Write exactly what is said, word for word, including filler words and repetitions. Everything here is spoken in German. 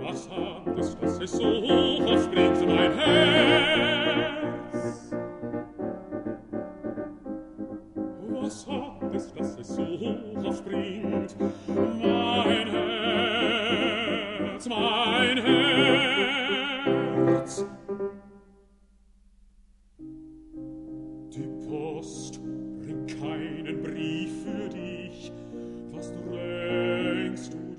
Was hat es, dass es so hoch aufspringt, mein Herz? Was hat es, dass es so hoch aufspringt, mein Herz, mein Herz? Die Post bringt keinen Brief für dich, was drängst du